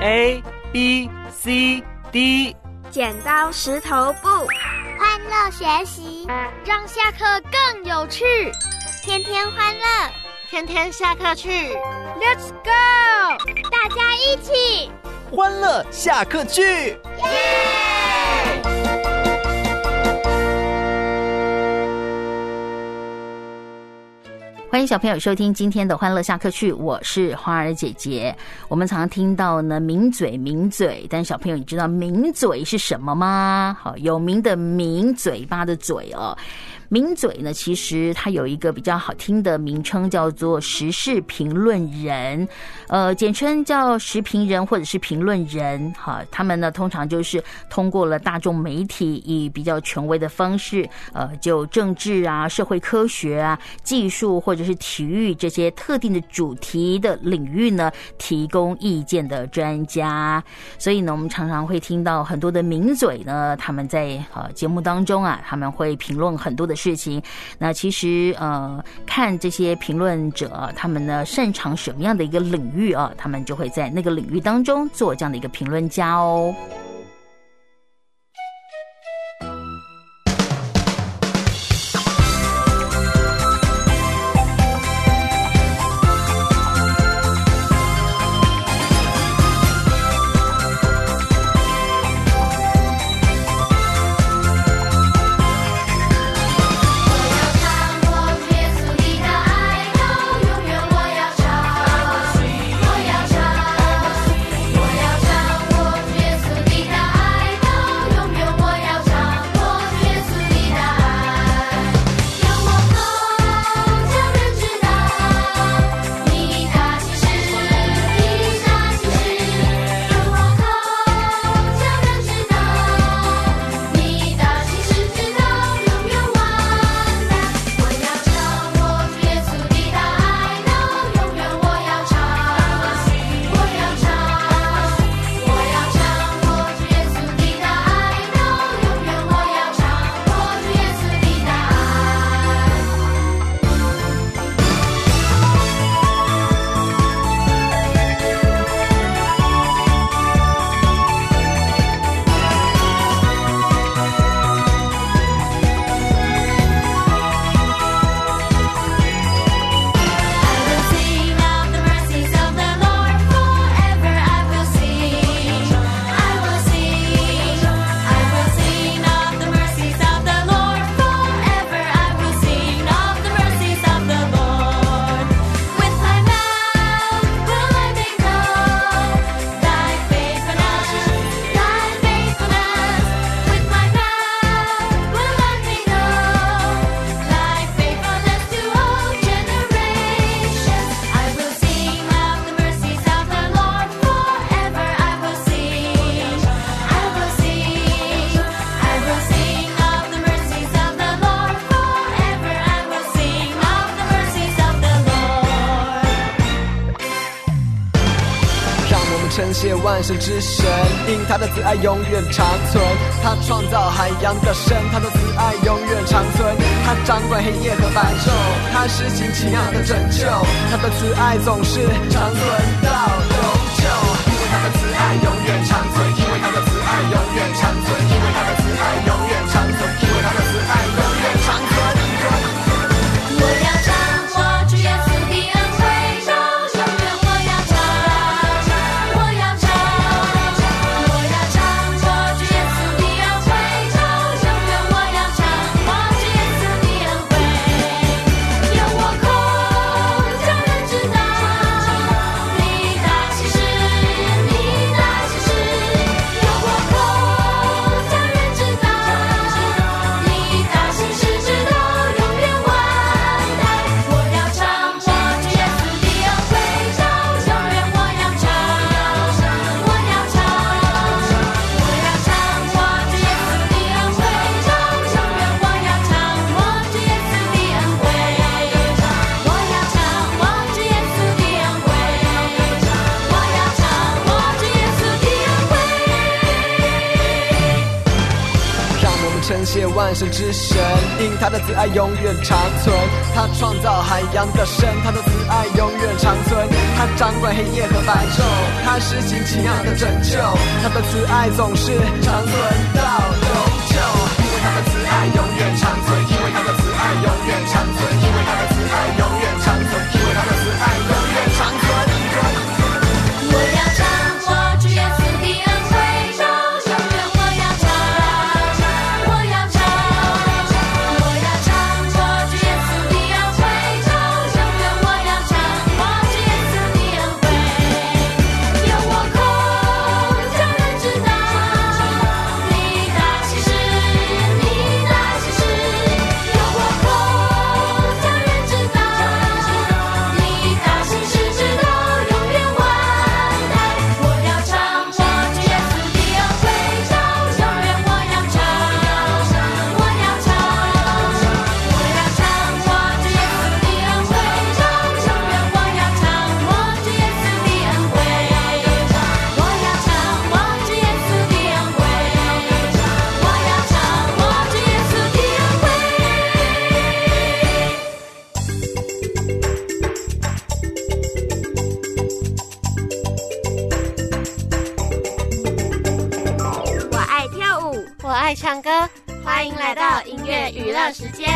A B C D， 剪刀石头布， 欢乐学习， 让下课更有趣， 天天欢乐， 天天下课去 Let's go， 大家一起欢乐下课去， 耶！ 欢迎小朋友收听今天的欢乐下课去，我是花儿姐姐。我们常听到呢名嘴，但小朋友你知道名嘴是什么吗？好，有名的名，嘴巴的嘴哦。名嘴呢，其实它有一个比较好听的名称，叫做时事评论人，简称叫时评人或者是评论人。哈，他们呢通常就是通过了大众媒体，以比较权威的方式，就政治啊、社会科学啊、技术或者是体育这些特定的主题的领域呢，提供意见的专家。所以呢，我们常常会听到很多的名嘴呢，他们在节目当中啊，他们会评论很多的事情。那其实看这些评论者他们呢擅长什么样的一个领域啊，他们就会在那个领域当中做这样的一个评论家哦。 万神之神，因他的慈爱永远长存。他创造海洋的神，他的慈爱永远长存。他掌管黑夜和白昼，他施行奇妙的拯救。他的慈爱总是长存到永久，因为他的慈爱永远长存，因为他的慈爱永远长存，因为他的慈爱永远长存，因为他的慈爱永远长存。 我要唱我主耶稣的恩惠，永远我要唱，我要唱，我要唱我主耶稣的恩惠，永远我要唱我主耶稣的恩惠。有我口叫人知道，你谢万神之神，因他的慈爱永远长存。他创造海洋的神，他的慈爱永远长存。他掌管黑夜和白昼，他施行奇妙的拯救，他的慈爱总是长存到永久。因为他的慈爱永远长存，因为他的慈爱永远长存，因为他的慈爱永远长存，因为他的慈爱永远长存。 我要唱我主耶稣的恩惠，永远我要唱，我要唱，我要唱我主耶稣的恩惠，永远我要唱我主耶稣的恩惠。有我口叫人知道，你大喜事，你大喜事。有我口叫人知道，你大喜事直到永远万代。我要唱我主耶稣的恩惠，永远我要唱，我要唱，我要唱我主耶稣的恩惠，永远我要唱我主耶稣的恩惠，我要唱我主耶稣的恩惠，我要唱我主耶稣的恩惠。 我爱跳舞， 我爱唱歌，欢迎来到音乐娱乐时间。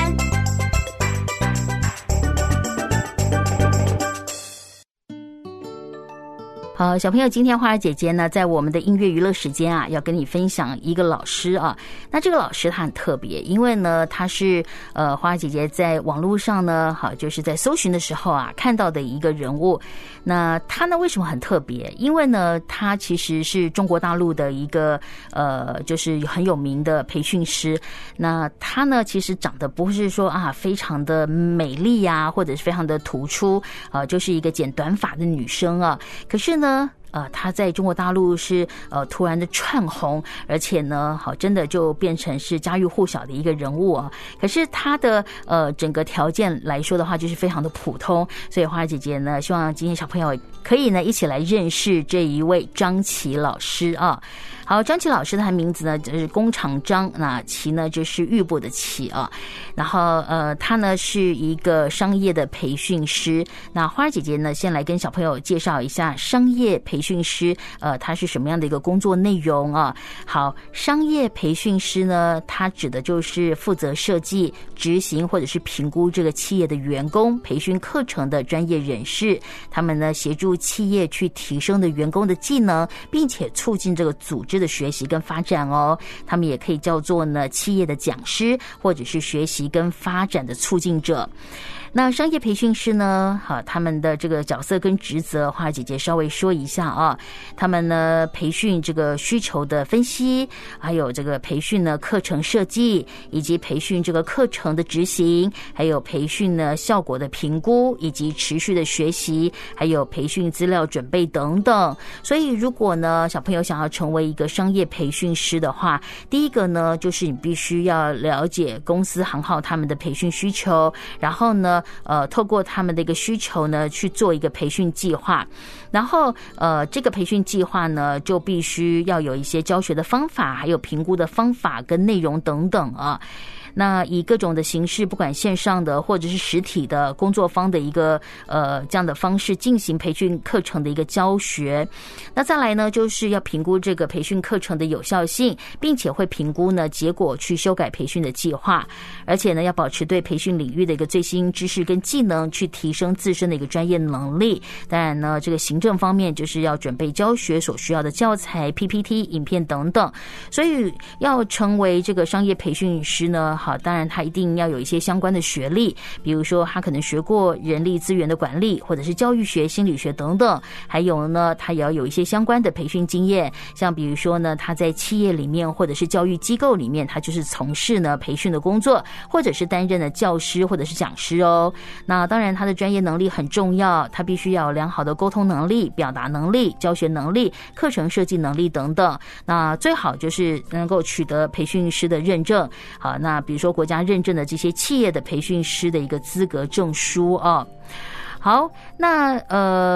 好，小朋友，今天花儿姐姐呢，在我们的音乐娱乐时间啊，要跟你分享一个老师啊。那这个老师他很特别，因为呢，他是花儿姐姐在网络上呢，好，就是在搜寻的时候啊，看到的一个人物。那他呢，为什么很特别？因为呢，他其实是中国大陆的一个就是很有名的培训师。那他呢，其实长得不是说啊非常的美丽呀，或者是非常的突出，就是一个剪短发的女生啊。可是呢，他在中国大陆是突然的窜红，而且呢，好真的就变成是家喻户晓的一个人物啊。可是他的整个条件来说的话，就是非常的普通。所以花儿姐姐呢，希望今天小朋友可以呢一起来认识这一位张琦老师啊。好，张琦老师他的名字呢就是弓长张，那琦呢就是玉部的琦啊。然后他呢是一个商业的培训师。那花儿姐姐呢先来跟小朋友介绍一下商业培训师他是什么样的一个工作内容啊。好，商业培训师呢，他指的就是负责设计、执行或者是评估这个企业的员工培训课程的专业人士。他们呢协助企业去提升的员工的技能，并且促进这个组织的学习跟发展哦。他们也可以叫做呢企业的讲师，或者是学习跟发展的促进者。那商业培训师呢，好，他们的这个角色跟职责，花儿姐姐稍微说一下啊。他们呢培训这个需求的分析，还有这个培训呢课程设计，以及培训这个课程的执行，还有培训呢效果的评估，以及持续的学习，还有培训资料准备等等。所以如果呢小朋友想要成为一个商业培训师的话，第一个呢就是你必须要了解公司行号他们的培训需求，然后呢透过他们的一个需求呢去做一个培训计划，然后这个培训计划呢就必须要有一些教学的方法，还有评估的方法跟内容等等啊。那以各种的形式，不管线上的或者是实体的工作坊的一个这样的方式进行培训课程的一个教学。那再来呢，就是要评估这个培训课程的有效性，并且会评估呢结果去修改培训的计划，而且呢要保持对培训领域的一个最新知识跟技能，去提升自身的一个专业能力。当然呢，这个行政方面就是要准备教学所需要的教材、PPT、影片等等。所以要成为这个商业培训师呢，好，当然他一定要有一些相关的学历，比如说他可能学过人力资源的管理，或者是教育学、心理学等等。还有呢，他也要有一些相关的培训经验，像比如说呢，他在企业里面或者是教育机构里面，他就是从事呢培训的工作，或者是担任的教师或者是讲师哦。那当然他的专业能力很重要，他必须要有良好的沟通能力、表达能力、教学能力、课程设计能力等等。那最好就是能够取得培训师的认证。好，那比如说国家认证的这些企业的培训师的一个资格证书哦。好，那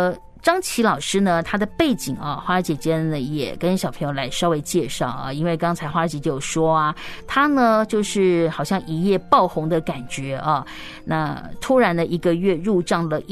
张琪老师呢，他的背景啊，花儿姐姐呢也跟小朋友来稍微介绍啊，因为刚才花儿姐姐有说啊，他呢就是好像一夜爆红的感觉啊，那突然呢1个月入账了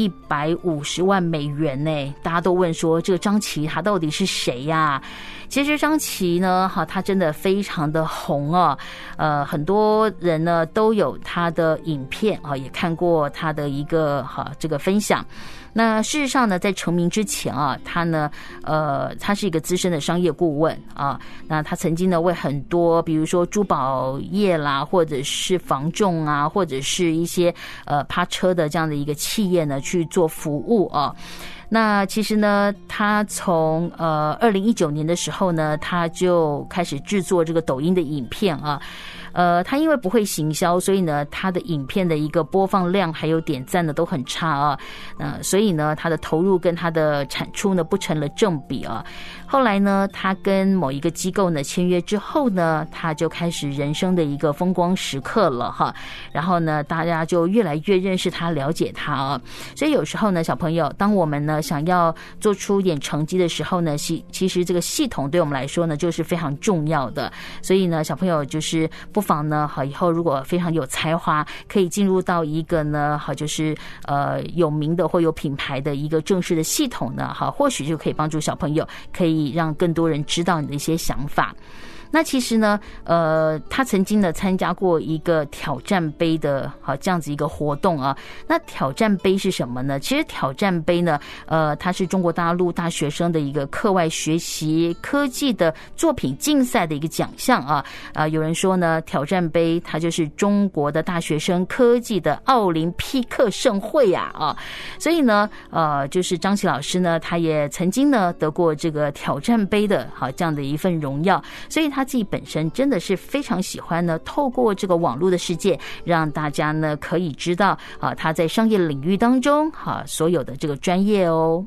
150万美元呢，大家都问说这个张琪他到底是谁呀？其实张琪呢，他真的非常的红啊，很多人呢都有他的影片啊，也看过他的一个这个分享。那事实上呢，在成名之前啊，他是一个资深的商业顾问啊。那他曾经呢为很多，比如说珠宝业啦，或者是房仲啊，或者是一些趴车的这样的一个企业呢去做服务啊。那其实呢，他从2019年的时候呢，他就开始制作这个抖音的影片啊。他因为不会行销，所以呢，他的影片的一个播放量还有点赞呢都很差啊。所以呢，他的投入跟他的产出呢不成了正比啊。后来呢，他跟某一个机构呢签约之后呢，他就开始人生的一个风光时刻了哈。然后呢，大家就越来越认识他，了解他啊。所以有时候呢，小朋友，当我们呢想要做出一点成绩的时候呢，其实这个系统对我们来说呢就是非常重要的。所以呢，小朋友就是不妨呢，以后如果非常有才华，可以进入到一个呢，就是有名的或有品牌的一个正式的系统呢，或许就可以帮助小朋友，可以让更多人知道你的一些想法。那其实呢，他曾经呢参加过一个挑战杯的这样子一个活动啊。那挑战杯是什么呢？其实挑战杯呢，它是中国大陆大学生的一个课外学习科技的作品竞赛的一个奖项啊。有人说呢，挑战杯它就是中国的大学生科技的奥林匹克盛会啊。所以呢，就是张琪老师呢，他也曾经呢得过这个挑战杯的这样的一份荣耀，所以他自己本身真的是非常喜欢呢，透过这个网络的世界，让大家呢可以知道他在商业领域当中所有的这个专业哦。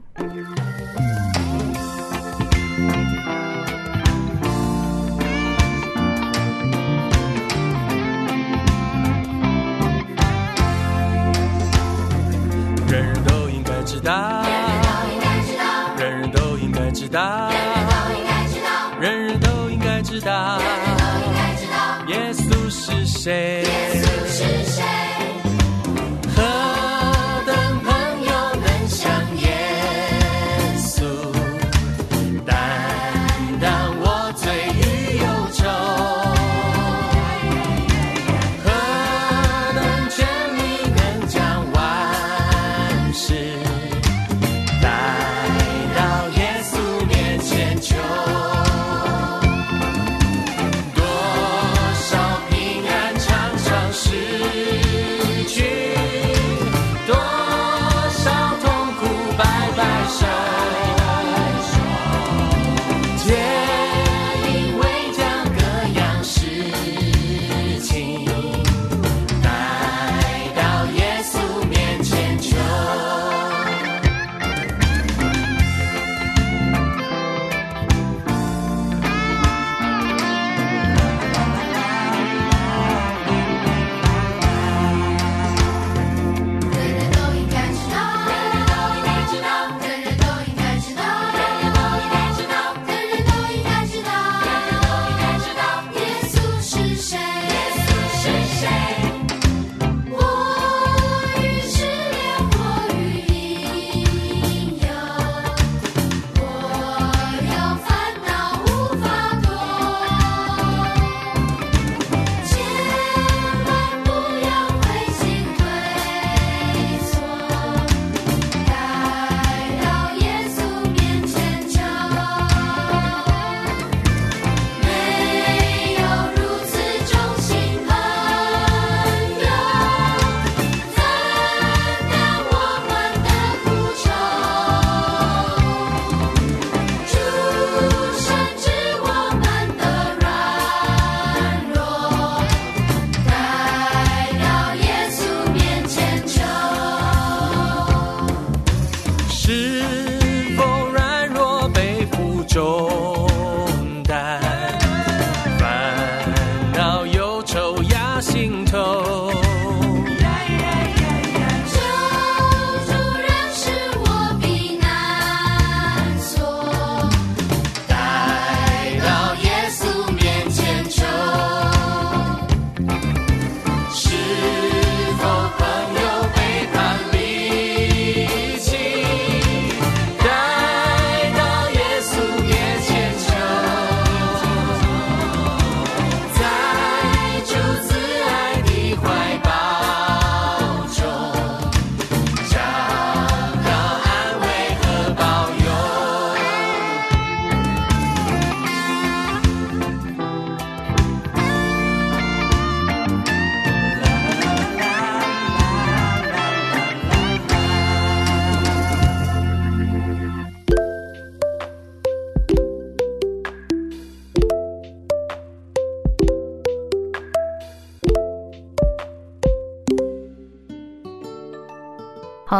人人都应该知道，人人都应该知道，人人都应该知道，耶稣是谁？何等朋友能像耶稣，担当我罪与忧愁？何等权力能将万事带到耶稣面前求？多少平安常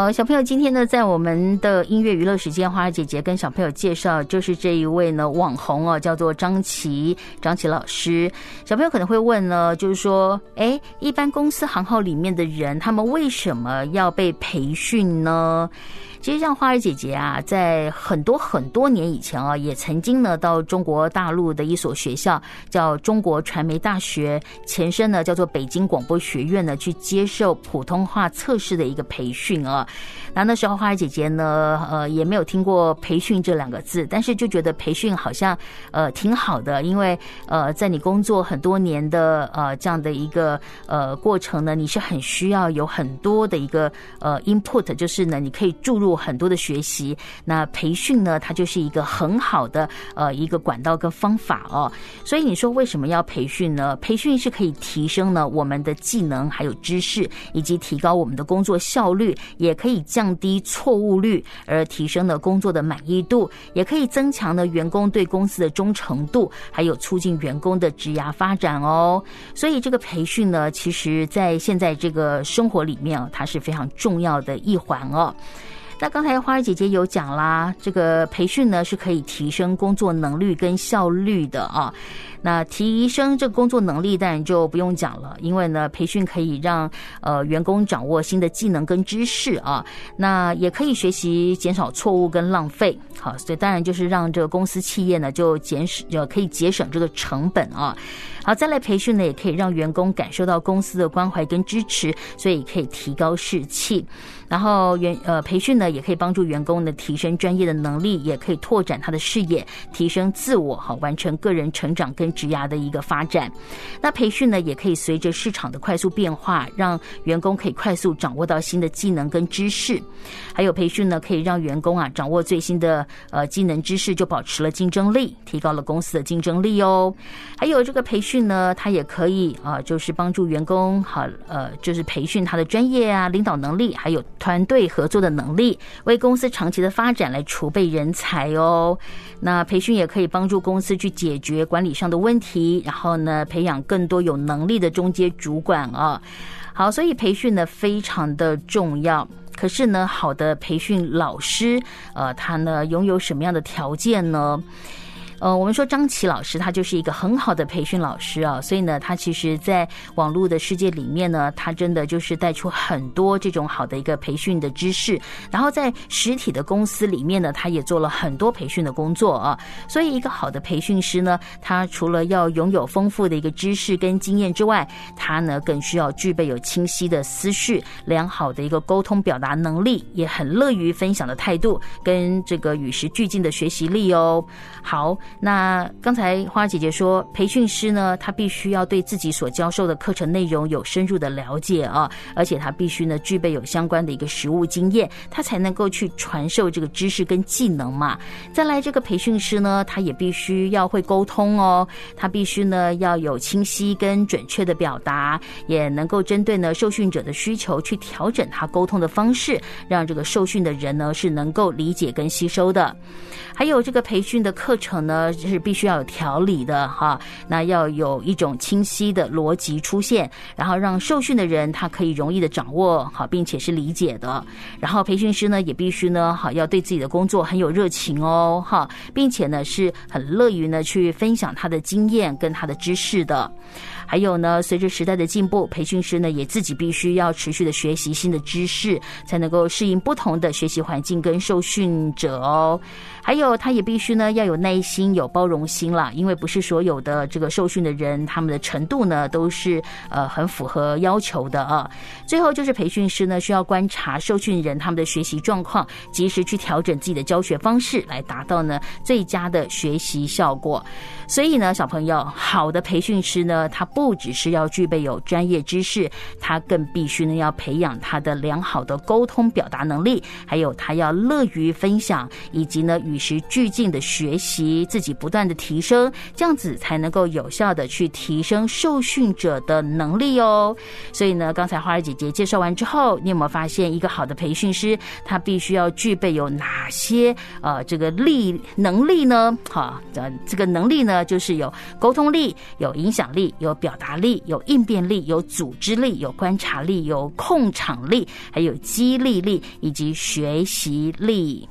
好，小朋友，今天呢，在我们的音乐娱乐时间，花儿姐姐跟小朋友介绍，就是这一位呢网红哦，叫做张琪老师。小朋友可能会问呢，就是说，一般公司行号里面的人，他们为什么要被培训呢？其实像花儿姐姐啊，在很多年以前啊，也曾经呢到中国大陆的一所学校，叫中国传媒大学，前身呢叫做北京广播学院呢，去接受普通话测试的一个培训啊。那时候花儿姐姐呢，也没有听过培训这2个字，但是就觉得培训好像挺好的，因为在你工作很多年的这样的一个过程呢，你是很需要有很多的一个input， 就是呢你可以注入很多的学习。那培训呢，它就是一个很好的一个管道跟方法哦。所以你说为什么要培训呢？培训是可以提升呢我们的技能还有知识，以及提高我们的工作效率，也可以降低错误率，而提升了工作的满意度，也可以增强呢员工对公司的忠诚度，还有促进员工的职涯发展哦。所以这个培训呢，其实在现在这个生活里面它是非常重要的一环哦。那刚才花儿姐姐有讲啦，这个培训呢是可以提升工作能力跟效率的啊。那提升这个工作能力当然就不用讲了，因为呢培训可以让员工掌握新的技能跟知识啊，那也可以学习减少错误跟浪费。好，所以当然就是让这个公司企业呢就可以节省这个成本啊。好，再来培训呢也可以让员工感受到公司的关怀跟支持，所以可以提高士气。然后培训呢也可以帮助员工呢提升专业的能力，也可以拓展他的视野，提升自我，好完成个人成长跟职涯的一个发展。那培训呢也可以随着市场的快速变化，让员工可以快速掌握到新的技能跟知识。还有培训呢可以让员工啊掌握最新的技能知识，就保持了竞争力，提高了公司的竞争力哦。还有这个培训呢，它也可以就是帮助员工好就是培训他的专业啊、领导能力，还有团队合作的能力，为公司长期的发展来储备人才哦。那培训也可以帮助公司去解决管理上的问题，然后呢培养更多有能力的中阶主管啊。好，所以培训呢非常的重要。可是呢，好的培训老师他呢拥有什么样的条件呢？我们说张琪老师他就是一个很好的培训老师啊，所以呢他其实在网络的世界里面呢，他真的就是带出很多这种好的一个培训的知识，然后在实体的公司里面呢，他也做了很多培训的工作啊。所以一个好的培训师呢，他除了要拥有丰富的一个知识跟经验之外，他呢更需要具备有清晰的思绪、良好的一个沟通表达能力，也很乐于分享的态度，跟这个与时俱进的学习力哦。好，那刚才花姐姐说，培训师呢，他必须要对自己所教授的课程内容有深入的了解啊，而且他必须呢具备有相关的一个实务经验，他才能够去传授这个知识跟技能嘛。再来，这个培训师呢，他也必须要会沟通哦，他必须呢要有清晰跟准确的表达，也能够针对呢受训者的需求去调整他沟通的方式，让这个受训的人呢是能够理解跟吸收的。还有这个培训的课程呢，是必须要有条理的哈，那要有一种清晰的逻辑出现，然后让受训的人他可以容易的掌握好，并且是理解的。然后培训师呢也必须呢好要对自己的工作很有热情哦哈，并且呢是很乐于呢去分享他的经验跟他的知识的。还有呢，随着时代的进步，培训师呢也自己必须要持续的学习新的知识，才能够适应不同的学习环境跟受训者哦。还有他也必须呢要有耐心、有包容心啦，因为不是所有的这个受训的人，他们的程度呢都是很符合要求的啊。最后就是培训师呢需要观察受训人他们的学习状况，及时去调整自己的教学方式，来达到呢最佳的学习效果。所以呢，小朋友，好的培训师呢，他不只是要具备有专业知识，他更必须呢要培养他的良好的沟通表达能力，还有他要乐于分享，以及呢与时持俱进的学习，自己不断的提升，这样子才能够有效的去提升受训者的能力哦。所以呢，刚才花儿姐姐介绍完之后，你有没有发现一个好的培训师他必须要具备有哪些这个能力呢？这个能力呢，就是有沟通力、有影响力、有表达力、有应变力、有组织力、有观察力、有控场力，还有激励力以及学习力。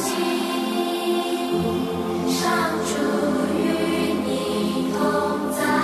上主与你同在。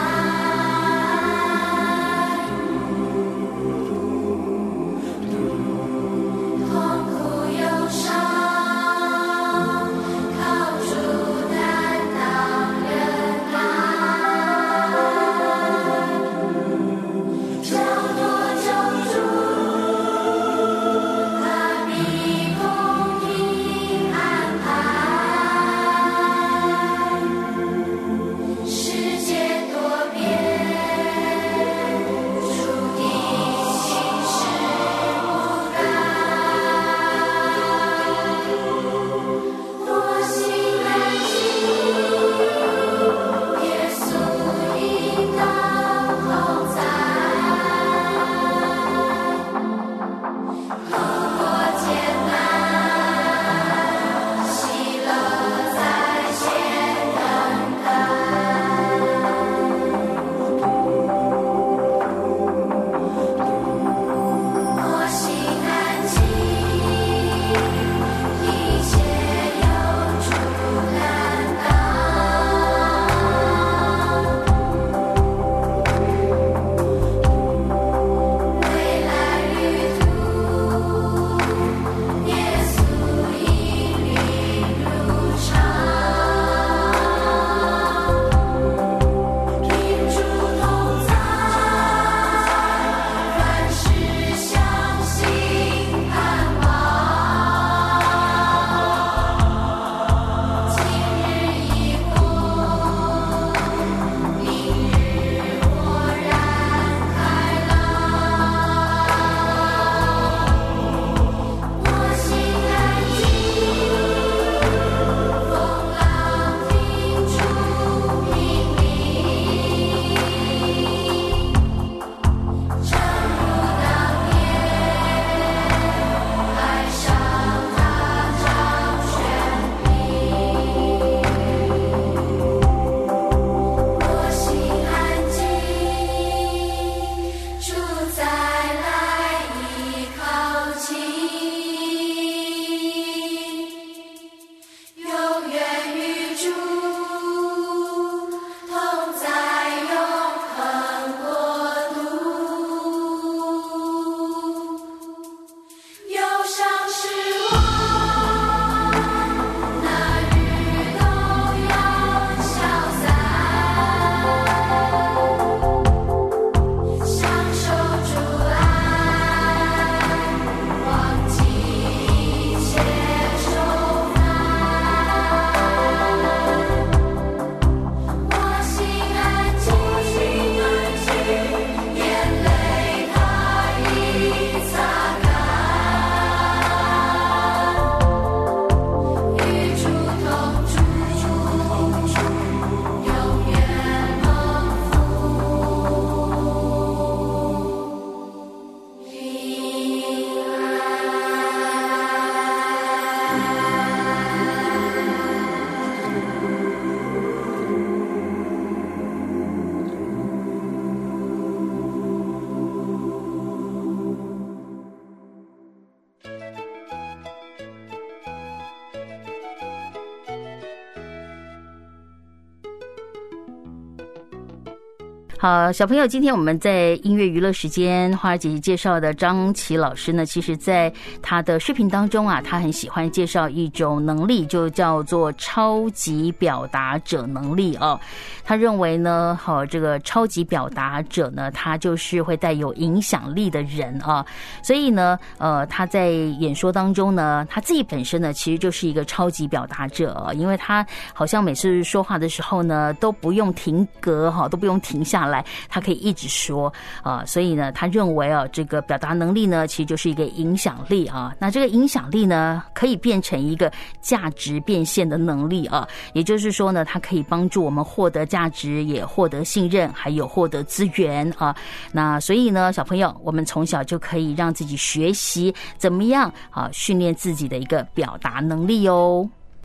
好，小朋友，今天我们在音乐娱乐时间，花儿姐姐介绍的张琪老师呢，其实在他的视频当中啊，他很喜欢介绍一种能力，就叫做超级表达者能力哦。他认为呢，这个超级表达者呢，他就是会带有影响力的人啊。所以呢，他在演说当中呢，他自己本身呢，其实就是一个超级表达者，因为他好像每次说话的时候呢，都不用停格都不用停下来，他可以一直说所以呢，他认为这个表达能力呢，其实就是一个影响力啊。那这个影响力呢，可以变成一个价值变现的能力啊，也就是说呢，它可以帮助我们获得价值，也获得信任，还有获得资源啊。那所以呢，小朋友，我们从小就可以让自己学习怎么样训练自己的一个表达能力哦。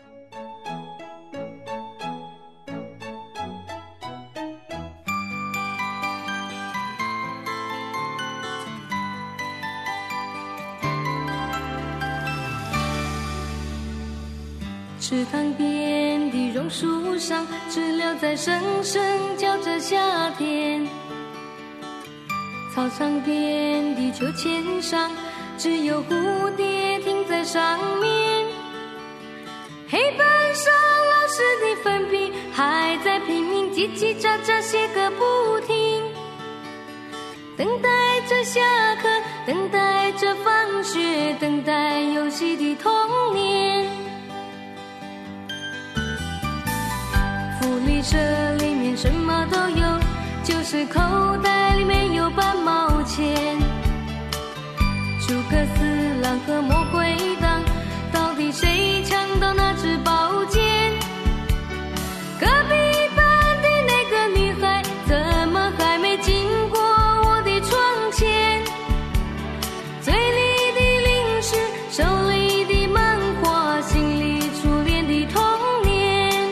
池塘边的榕树上，知了在声声叫着夏天。操场边的秋千上，只有蝴蝶停在上面。黑板上老师的粉笔还在拼命叽叽喳喳写个不停。等待着下课，等待着放学，等待游戏的童年。福利社里面什么都有，就是口袋里面有半毛钱。诸葛四郎和魔鬼党，到底谁抢到那支宝剑？隔壁班的那个女孩，怎么还没经过我的窗前？嘴里的零食，手里的漫画，心里初恋的童年。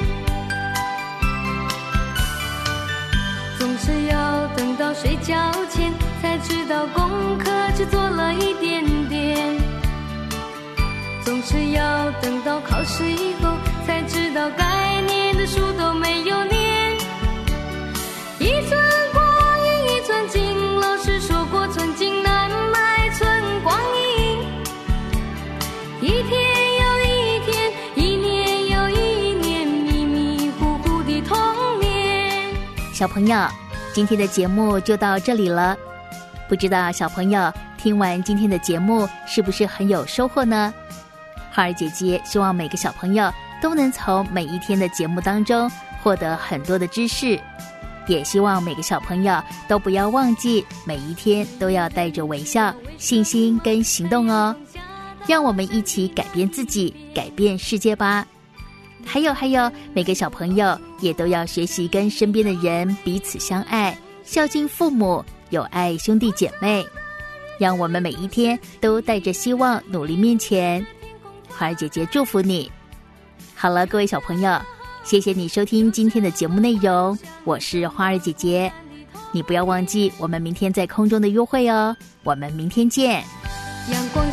总是要等到睡觉前才知道功课只做了一点点，总是要等到考试以后才知道该念的书都没有念。一寸光阴一寸金，老师说过寸金难买寸光阴。一天又一天，一年又一年，迷迷糊糊的童年。 小朋友，今天的节目就到这里了，不知道小朋友听完今天的节目是不是很有收获呢？花儿姐姐希望每个小朋友都能从每一天的节目当中获得很多的知识，也希望每个小朋友都不要忘记每一天都要带着微笑、信心跟行动哦。让我们一起改变自己，改变世界吧。还有，每个小朋友也都要学习跟身边的人彼此相爱，孝敬父母，友爱兄弟姐妹。让我们每一天都带着希望努力面前。花儿姐姐祝福你。好了，各位小朋友，谢谢你收听今天的节目内容，我是花儿姐姐。你不要忘记我们明天在空中的约会哦，我们明天见。 阳光